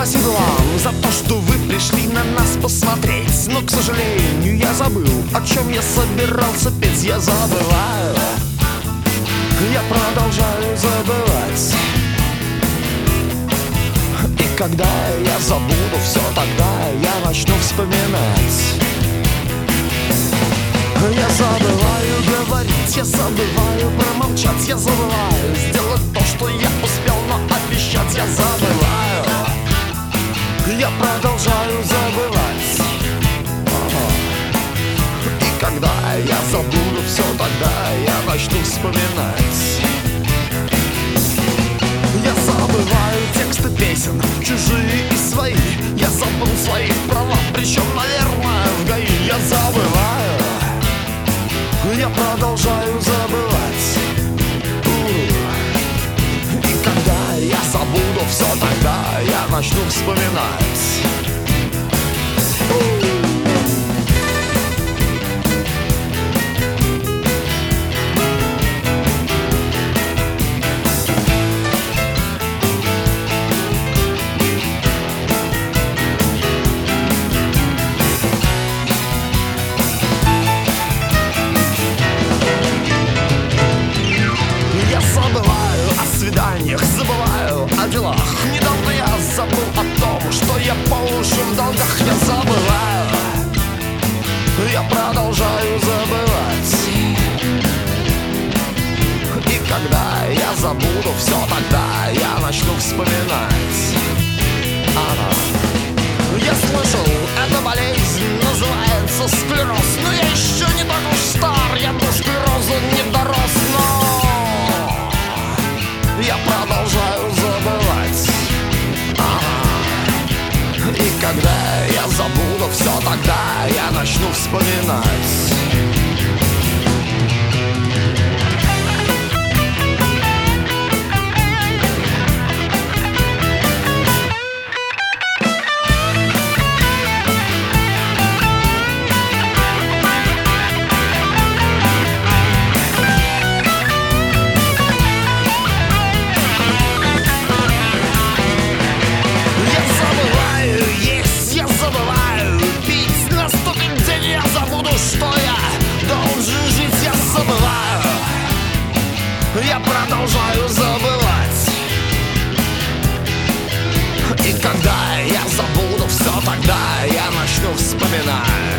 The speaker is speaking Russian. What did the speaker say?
Спасибо вам за то, что вы пришли на нас посмотреть. Но, к сожалению, я забыл, о чем я собирался петь. Я забываю, я продолжаю забывать. И когда я забуду все, тогда я начну вспоминать. Я забываю говорить, я забываю промолчать. Я забываю сделать то, что я успел наобещать. Я забываю, я продолжаю забывать. И когда я забуду все, тогда я начну вспоминать. Я забываю тексты песен, чужие и свои. Я забыл свои права, причем, наверное, в ГАИ. Я забываю, я продолжаю забывать. И когда я забуду все, тогда я начну вспоминать. Забываю о делах. Недавно я забыл о том, что я по уши в долгах. Я забываю, я продолжаю забывать. И когда я забуду все, тогда я начну вспоминать. Я слышал, эта болезнь называется склероз. Но я еще не так уж стар, я до склероза не дорос. Но я продолжаю забывать. И когда я забуду все, тогда я начну вспоминать. Я продолжаю забывать. И когда я забуду все, тогда я начну вспоминать.